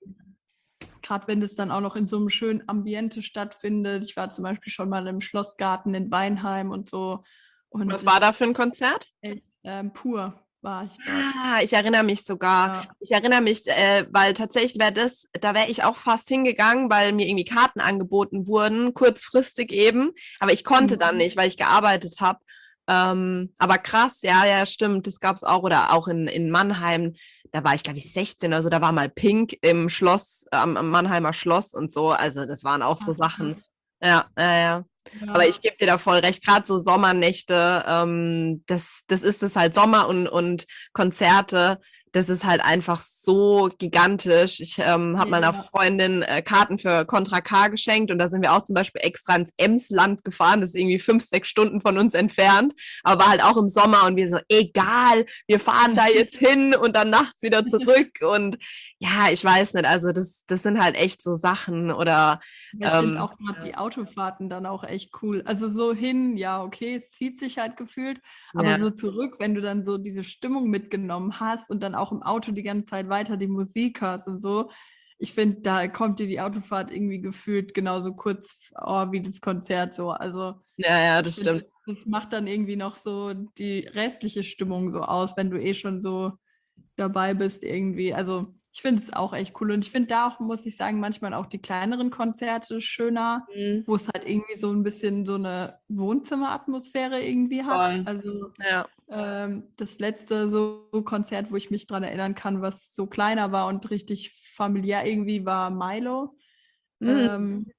Gerade wenn es dann auch noch in so einem schönen Ambiente stattfindet. Ich war zum Beispiel schon mal im Schlossgarten in Weinheim und so. Und Was war da das für ein Konzert? echt ähm, pur war ich dort. Ah, ich erinnere mich sogar. Ja. Ich erinnere mich, äh, weil tatsächlich wäre das, da wäre ich auch fast hingegangen, weil mir irgendwie Karten angeboten wurden, kurzfristig eben. Aber ich konnte dann Mhm. nicht, weil ich gearbeitet habe. Ähm, aber krass, ja, ja, stimmt, das gab's auch. Oder auch in, in Mannheim, da war ich, glaube ich, sechzehn, also da war mal Pink im Schloss, am, am Mannheimer Schloss und so. Also das waren auch so Ach, Sachen. krass. Ja, ja, ja. Aber Ja, ich gebe dir da voll recht, gerade so Sommernächte, ähm, das, das ist es halt Sommer und, und Konzerte, das ist halt einfach so gigantisch. Ich ähm, habe meiner mega. Freundin äh, Karten für Contra K geschenkt und da sind wir auch zum Beispiel extra ins Emsland gefahren, das ist irgendwie fünf, sechs Stunden von uns entfernt, aber war halt auch im Sommer und wir so, egal, wir fahren da jetzt hin und dann nachts wieder zurück und ja, ich weiß nicht, also das, das sind halt echt so Sachen oder Aber ich finde ähm, auch gerade die Autofahrten dann auch echt cool. Also so hin, ja, okay, es zieht sich halt gefühlt, aber ja, so zurück, wenn du dann so diese Stimmung mitgenommen hast und dann auch im Auto die ganze Zeit weiter die Musik hörst und so, ich finde, da kommt dir die Autofahrt irgendwie gefühlt genauso kurz vor wie das Konzert so. Also ja, ja, ich das finde, stimmt. das, das macht dann irgendwie noch so die restliche Stimmung so aus, wenn du eh schon so dabei bist irgendwie. Also ich finde es auch echt cool. Und ich finde da auch, muss ich sagen, manchmal auch die kleineren Konzerte schöner, Mhm. wo es halt irgendwie so ein bisschen so eine Wohnzimmeratmosphäre irgendwie hat. Voll. Also Ja. ähm, das letzte so Konzert, wo ich mich dran erinnern kann, was so kleiner war und richtig familiär irgendwie, war Milo. Mhm. Ähm,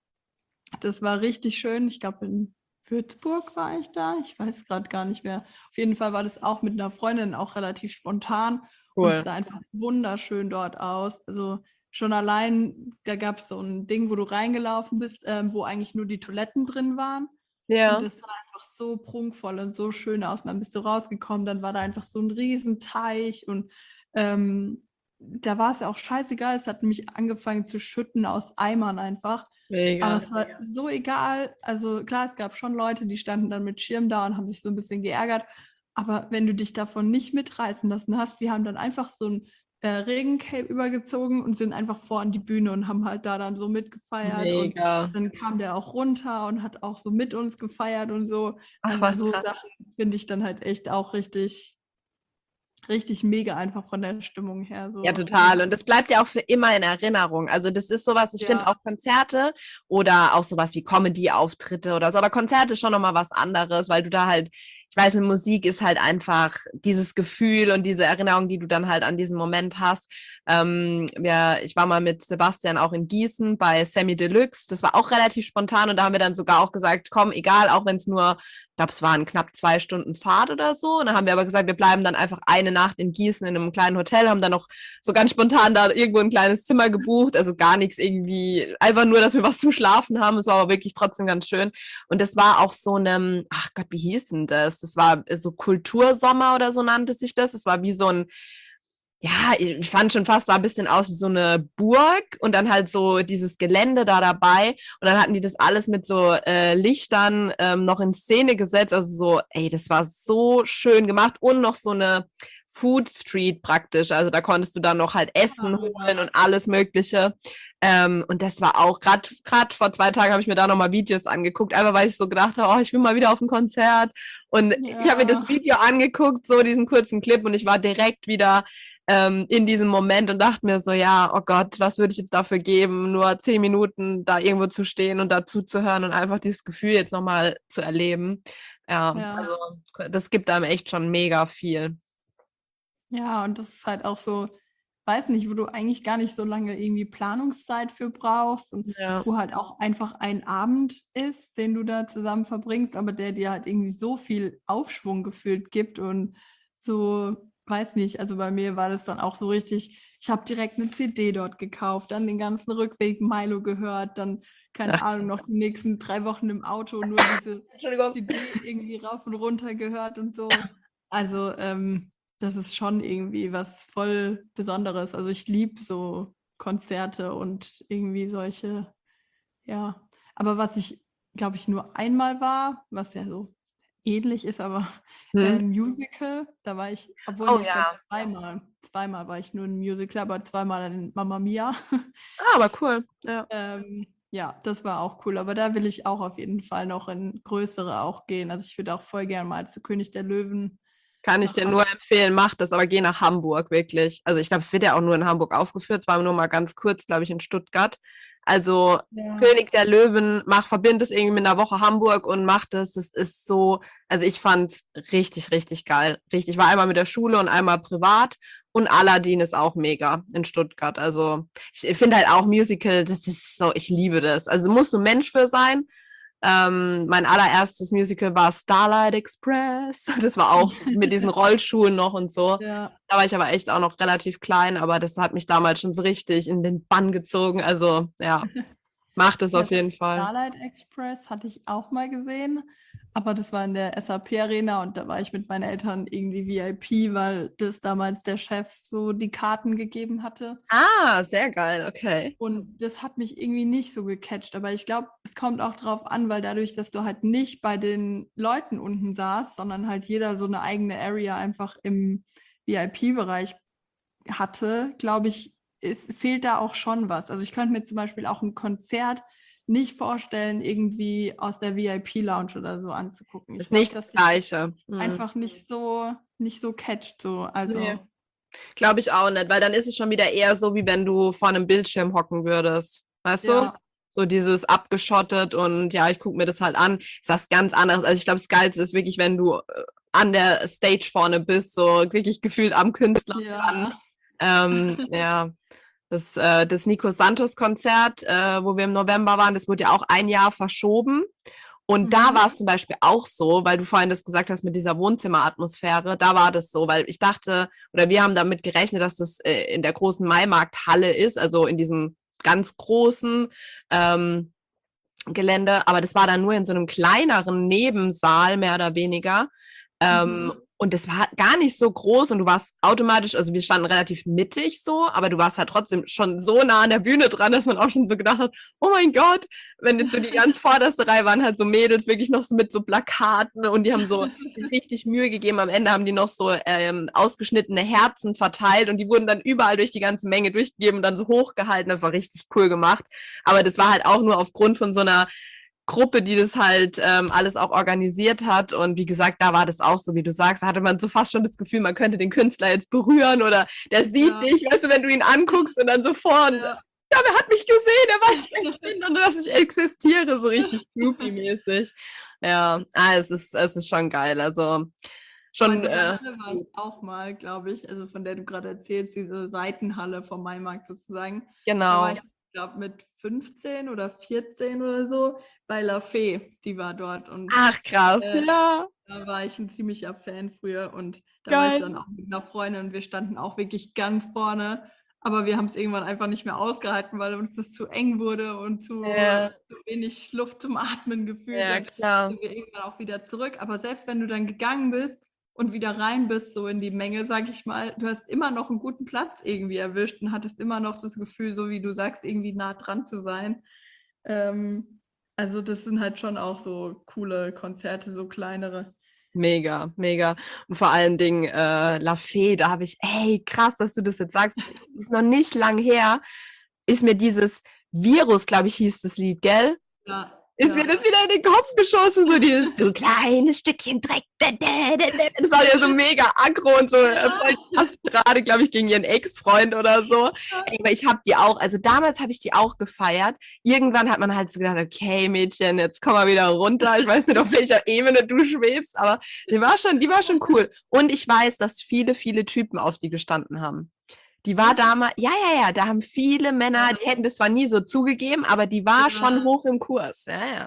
Das war richtig schön. Ich glaube, in Würzburg war ich da. Ich weiß gerade gar nicht mehr. Auf jeden Fall war das auch mit einer Freundin auch relativ spontan und es Cool. sah einfach wunderschön dort aus. Also schon allein, da gab es so ein Ding, wo du reingelaufen bist, ähm, wo eigentlich nur die Toiletten drin waren. Und Ja. das sah einfach so prunkvoll und so schön aus. Und dann bist du rausgekommen, dann war da einfach so ein Riesenteich und ähm, da war es auch scheißegal. Es hat nämlich angefangen zu schütten aus Eimern einfach. Aber Mega. es war so egal. Also klar, es gab schon Leute, die standen dann mit Schirm da und haben sich so ein bisschen geärgert. aber wenn du dich davon nicht mitreißen lassen hast, wir haben dann einfach so ein äh, Regencape übergezogen und sind einfach vor an die Bühne und haben halt da dann so mitgefeiert und Mega. dann kam der auch runter und hat auch so mit uns gefeiert und so. Ach, Also was so krass. Sachen finde ich dann halt echt auch richtig, richtig mega einfach von der Stimmung her. So. Ja, total. Und das bleibt ja auch für immer in Erinnerung. Also das ist sowas, ich finde Ja, auch Konzerte oder auch sowas wie Comedy-Auftritte oder so, aber Konzerte ist schon nochmal was anderes, weil du da halt, ich weiß, in Musik ist halt einfach dieses Gefühl und diese Erinnerung, die du dann halt an diesen Moment hast. Ähm, ja, ich war mal mit Sebastian auch in Gießen bei Sammy Deluxe. Das war auch relativ spontan und da haben wir dann sogar auch gesagt, komm, egal, auch wenn es nur, ich glaube, es waren knapp zwei Stunden Fahrt oder so. Und dann haben wir aber gesagt, wir bleiben dann einfach eine Nacht in Gießen in einem kleinen Hotel, haben dann noch so ganz spontan da irgendwo ein kleines Zimmer gebucht, also gar nichts irgendwie, einfach nur, dass wir was zum Schlafen haben. Es war aber wirklich trotzdem ganz schön. Und das war auch so einem, ach Gott, wie hieß denn das? Das war so Kultursommer oder so nannte sich das. Das war wie so ein, ja, ich fand schon fast sah ein bisschen aus wie so eine Burg und dann halt so dieses Gelände da dabei und dann hatten die das alles mit so äh, Lichtern ähm, noch in Szene gesetzt, also so, ey, das war so schön gemacht und noch so eine Food Street praktisch, also da konntest du dann noch halt Essen holen und alles Mögliche ähm, und das war auch, gerade gerade vor zwei Tagen habe ich mir da nochmal Videos angeguckt, einfach weil ich so gedacht habe, oh, ich will mal wieder auf ein Konzert und ich habe mir das ja, Video angeguckt, so diesen kurzen Clip und ich war direkt wieder ähm, in diesem Moment und dachte mir so, ja, oh Gott, was würde ich jetzt dafür geben, nur zehn Minuten da irgendwo zu stehen und dazu zu hören und einfach dieses Gefühl jetzt nochmal zu erleben. Ja, ja. also das gibt einem echt schon mega viel. Ja, und das ist halt auch so, weiß nicht, wo du eigentlich gar nicht so lange irgendwie Planungszeit für brauchst und Ja. wo halt auch einfach ein Abend ist, den du da zusammen verbringst, aber der dir halt irgendwie so viel Aufschwung gefühlt gibt und so, weiß nicht, also bei mir war das dann auch so richtig, ich habe direkt eine C D dort gekauft, dann den ganzen Rückweg Milo gehört, dann, keine Ach, Ahnung, noch die nächsten drei Wochen im Auto nur diese Entschuldigung. C D irgendwie rauf und runter gehört und so. Also, ähm, das ist schon irgendwie was voll Besonderes. Also ich liebe so Konzerte und irgendwie solche, ja. Aber was ich, glaube ich, nur einmal war, was ja so ähnlich ist, aber äh, Hm. Musical, da war ich, obwohl Oh nee, ich glaube ja. zweimal, zweimal war ich nur im Musical, aber zweimal in Mamma Mia. Ah, aber cool. Ja. ähm, ja, das war auch cool, aber da will ich auch auf jeden Fall noch in größere auch gehen. Also ich würde auch voll gerne mal zu König der Löwen Kann ich nach dir nur Hamburg. empfehlen, mach das, aber geh nach Hamburg, wirklich. Also ich glaube, es wird ja auch nur in Hamburg aufgeführt, es war nur mal ganz kurz, glaube ich, in Stuttgart. Also Ja. König der Löwen, mach, verbind es irgendwie mit einer Woche Hamburg und mach das. Das ist so, also ich fand's richtig, richtig geil. Richtig. Ich war einmal mit der Schule und einmal privat und Aladdin ist auch mega in Stuttgart. Also ich finde halt auch Musical, das ist so, ich liebe das. Also musst du Mensch für sein. Ähm, mein allererstes Musical war Starlight Express. Das war auch mit diesen Rollschuhen noch und so. Ja. Da war ich aber echt auch noch relativ klein, aber das hat mich damals schon so richtig in den Bann gezogen. Also ja, macht es Ja, auf jeden Fall. Starlight Express hatte ich auch mal gesehen, aber das war in der S A P Arena und da war ich mit meinen Eltern irgendwie V I P, weil das damals der Chef so die Karten gegeben hatte. Ah, sehr geil, okay. Und das hat mich irgendwie nicht so gecatcht. Aber ich glaube, es kommt auch drauf an, weil dadurch, dass du halt nicht bei den Leuten unten saßt, sondern halt jeder so eine eigene Area einfach im V I P-Bereich hatte, glaube ich, es fehlt da auch schon was. Also ich könnte mir zum Beispiel auch ein Konzert nicht vorstellen, irgendwie aus der V I P-Lounge oder so anzugucken. Ich Ist glaube, nicht das das ist Gleiche. Hm. einfach nicht so, nicht so catcht. So. Also, Nee. Glaube ich auch nicht, weil dann ist es schon wieder eher so, wie wenn du vor einem Bildschirm hocken würdest. Weißt du? ja, So dieses abgeschottet und ja, ich gucke mir das halt an. Ist was ganz anderes. Also ich glaube, das Geilste ist wirklich, wenn du äh, an der Stage vorne bist, so wirklich gefühlt am Künstler dran. ja. Ähm, ja, das, äh, das Nico Santos Konzert, äh, wo wir im November waren, das wurde ja auch ein Jahr verschoben. Und da Mhm. war es zum Beispiel auch so, weil du vorhin das gesagt hast mit dieser Wohnzimmeratmosphäre, da war das so, weil ich dachte, oder wir haben damit gerechnet, dass das äh, in der großen Maimarkthalle ist, also in diesem ganz großen ähm, Gelände, aber das war dann nur in so einem kleineren Nebensaal, mehr oder weniger. Ähm, Mhm. Und das war gar nicht so groß und du warst automatisch, also wir standen relativ mittig so, aber du warst halt trotzdem schon so nah an der Bühne dran, dass man auch schon so gedacht hat, oh mein Gott, wenn jetzt so die ganz vorderste Reihe waren halt so Mädels wirklich noch so mit so Plakaten und die haben so sich richtig Mühe gegeben. Am Ende haben die noch so ähm, ausgeschnittene Herzen verteilt und die wurden dann überall durch die ganze Menge durchgegeben und dann so hochgehalten. Das war richtig cool gemacht. Aber das war halt auch nur aufgrund von so einer Gruppe, die das halt ähm, alles auch organisiert hat. Und wie gesagt, da war das auch so, wie du sagst, da hatte man so fast schon das Gefühl, man könnte den Künstler jetzt berühren oder der sieht ja. dich, weißt du, wenn du ihn anguckst und dann so vorne, ja. ja, wer hat mich gesehen, der weiß, wer ich bin und dass ich existiere, so richtig groupie-mäßig. Ja, ah, es ist, es ist schon geil, also schon. Äh, Halle war ich auch mal, glaube ich, also von der du gerade erzählst, diese Seitenhalle vom Maimarkt sozusagen. Genau. Da war ich, glaube mit fünfzehn oder vierzehn oder so bei La Fee, die war dort. Und, ach krass, äh, ja. Da war ich ein ziemlicher Fan früher und da Geil. war ich dann auch mit einer Freundin und wir standen auch wirklich ganz vorne, aber wir haben es irgendwann einfach nicht mehr ausgehalten, weil uns das zu eng wurde und zu, ja. zu wenig Luft zum Atmen gefühlt. Ja, dann klar. sind wir irgendwann auch wieder zurück, aber selbst wenn du dann gegangen bist und wieder rein bist, so in die Menge, sag ich mal, du hast immer noch einen guten Platz irgendwie erwischt und hattest immer noch das Gefühl, so wie du sagst, irgendwie nah dran zu sein. Ähm, also das sind halt schon auch so coole Konzerte, so kleinere. Mega, mega. Und vor allen Dingen äh, La Fee, da habe ich, ey, krass, dass du das jetzt sagst, das ist noch nicht lang her, ist mir dieses Virus, glaube ich, hieß das Lied, gell? Ja. Ist ja. mir das wieder in den Kopf geschossen, so dieses du kleines Stückchen Dreck. Das war ja so mega aggro und so. Ja. Fast gerade, glaube ich, gegen ihren Ex-Freund oder so. Aber ich habe die auch, also damals habe ich die auch gefeiert. Irgendwann hat man halt so gedacht, okay, Mädchen, jetzt komm mal wieder runter. Ich weiß nicht, auf welcher Ebene du schwebst, aber die war schon, die war schon cool. Und ich weiß, dass viele, viele Typen auf die gestanden haben. Die war damals, ja, ja, ja, da haben viele Männer, die hätten das zwar nie so zugegeben, aber die war ja. schon hoch im Kurs. Ja, ja.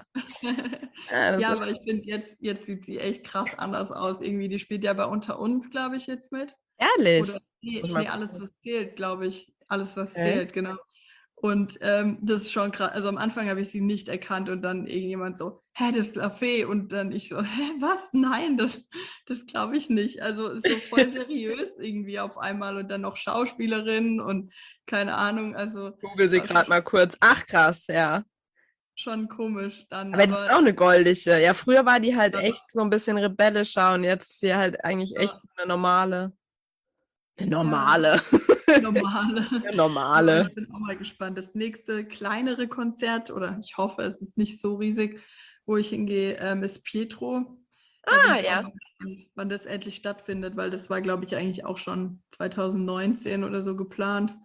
Ja, ja aber ich finde, jetzt, jetzt sieht sie echt krass anders aus. Irgendwie, die spielt ja bei Unter uns, glaube ich, jetzt mit. Ehrlich? Oder, nee, nee alles, was zählt, glaube ich. Alles, was okay. zählt, genau. Und ähm, das ist schon krass. Also am Anfang habe ich sie nicht erkannt und dann irgendjemand so, hä, das ist La Fee. Und dann ich so, hä, was? Nein, das, das glaube ich nicht. Also ist so voll seriös irgendwie auf einmal und dann noch Schauspielerin und keine Ahnung. Also google sie gerade mal kurz. Ach krass, ja. Schon komisch dann. Aber, aber das ist auch eine goldige. Ja, früher war die halt ja. echt so ein bisschen rebellischer und jetzt ist sie halt eigentlich ja. echt eine normale. Eine normale. Ja. Normale. Eine normale. Aber ich bin auch mal gespannt. Das nächste kleinere Konzert, oder ich hoffe, es ist nicht so riesig, wo ich hingehe, ähm, ist Pietro. Ah, ja. Gespannt, wann das endlich stattfindet, weil das war, glaube ich, eigentlich auch schon zwanzig neunzehn oder so geplant.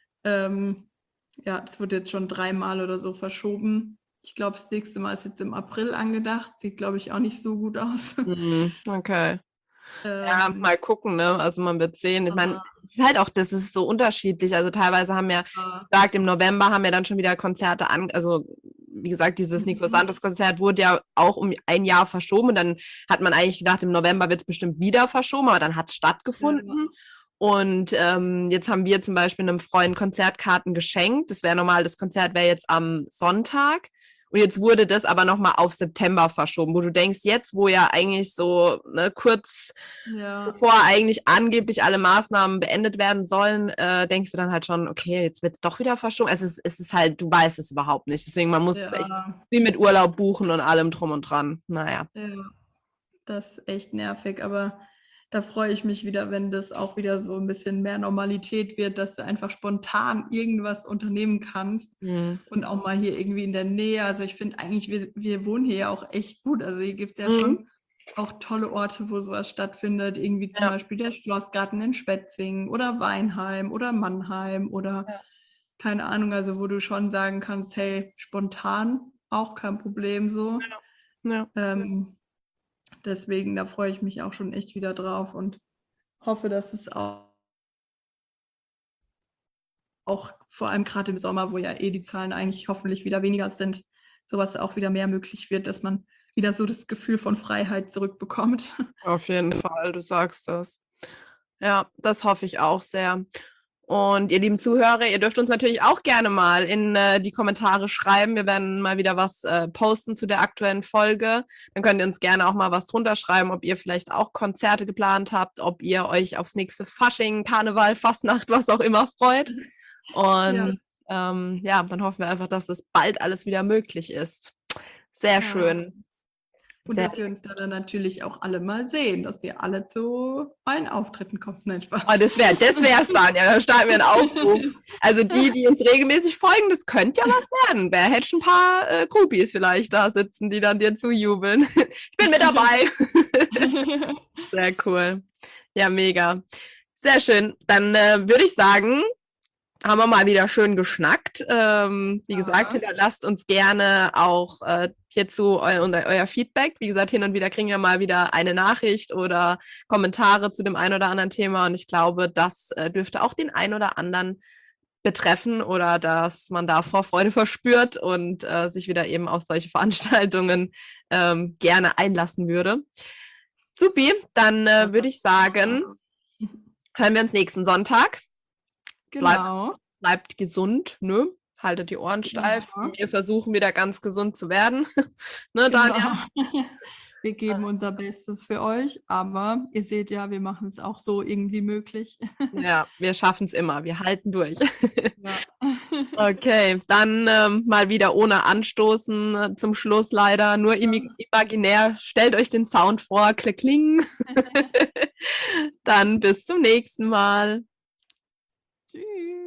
Ähm, ja, das wird jetzt schon dreimal oder so verschoben. Ich glaube, das nächste Mal ist jetzt im April angedacht. Sieht, glaube ich, auch nicht so gut aus. Mhm, okay. Ähm, ja, mal gucken, ne? Also man wird sehen. Ich meine, es ist halt auch, das ist so unterschiedlich. Also teilweise haben wir ja. gesagt, im November haben wir dann schon wieder Konzerte an, also wie gesagt, dieses Nico Santos Konzert wurde ja auch um ein Jahr verschoben und dann hat man eigentlich gedacht, im November wird es bestimmt wieder verschoben, aber dann hat es stattgefunden. Ja. Und ähm, jetzt haben wir zum Beispiel einem Freund Konzertkarten geschenkt. Das wäre normal, das Konzert wäre jetzt am Sonntag. Und jetzt wurde das aber nochmal auf September verschoben, wo du denkst, jetzt, wo ja eigentlich so ne, kurz ja. bevor eigentlich angeblich alle Maßnahmen beendet werden sollen, äh, denkst du dann halt schon, okay, jetzt wird es doch wieder verschoben. Es ist, es ist halt, du weißt es überhaupt nicht. Deswegen, man muss ja. es echt wie mit Urlaub buchen und allem drum und dran. Naja. Ja, das ist echt nervig, aber da freue ich mich wieder, wenn das auch wieder so ein bisschen mehr Normalität wird, dass du einfach spontan irgendwas unternehmen kannst mhm. und auch mal hier irgendwie in der Nähe. Also ich finde eigentlich, wir, wir wohnen hier ja auch echt gut. Also hier gibt es ja mhm. schon auch tolle Orte, wo sowas stattfindet. Irgendwie zum ja. Beispiel der Schlossgarten in Schwetzingen oder Weinheim oder Mannheim oder ja. keine Ahnung, also wo du schon sagen kannst, hey, spontan auch kein Problem so. Ja. Ja. Ähm, Deswegen, da freue ich mich auch schon echt wieder drauf und hoffe, dass es auch, auch vor allem gerade im Sommer, wo ja eh die Zahlen eigentlich hoffentlich wieder weniger sind, sowas auch wieder mehr möglich wird, dass man wieder so das Gefühl von Freiheit zurückbekommt. Auf jeden Fall, du sagst das. Ja, das hoffe ich auch sehr. Und ihr lieben Zuhörer, ihr dürft uns natürlich auch gerne mal in äh, die Kommentare schreiben. Wir werden mal wieder was äh, posten zu der aktuellen Folge. Dann könnt ihr uns gerne auch mal was drunter schreiben, ob ihr vielleicht auch Konzerte geplant habt, ob ihr euch aufs nächste Fasching, Karneval, Fastnacht, was auch immer freut. Und ja, ähm, ja dann hoffen wir einfach, dass das bald alles wieder möglich ist. Sehr ja. schön. Und Sehr dass wir uns dann natürlich auch alle mal sehen, dass ihr alle zu meinen Auftritten kommt. Nein, Spaß. Oh, das wäre das wär's dann, ja. Da starten wir einen Aufruf. Also die, die uns regelmäßig folgen, das könnte ja was werden. Wer hätte schon ein paar äh, Groupies vielleicht da sitzen, die dann dir zujubeln. Ich bin mit dabei. Sehr cool. Ja, mega. Sehr schön. Dann äh, würde ich sagen, haben wir mal wieder schön geschnackt. Ähm, wie ja. gesagt, hinterlasst uns gerne auch äh, hierzu eu euer Feedback. Wie gesagt, hin und wieder kriegen wir mal wieder eine Nachricht oder Kommentare zu dem einen oder anderen Thema. Und ich glaube, das äh, dürfte auch den einen oder anderen betreffen oder dass man da Vorfreude verspürt und äh, sich wieder eben auf solche Veranstaltungen ähm, gerne einlassen würde. Supi, dann äh, würde ich sagen, hören wir uns nächsten Sonntag. Genau. Bleibt, bleibt gesund, ne? Haltet die Ohren steif. Ja. Wir versuchen wieder ganz gesund zu werden. Ne, genau. Daniel? Wir geben unser Bestes für euch, aber ihr seht ja, wir machen es auch so irgendwie möglich. Ja, wir schaffen es immer. Wir halten durch. Ja. Okay, dann ähm, mal wieder ohne Anstoßen äh, zum Schluss leider. Nur im imaginär. Stellt euch den Sound vor. Klick, kling. Dann bis zum nächsten Mal. Tschüss.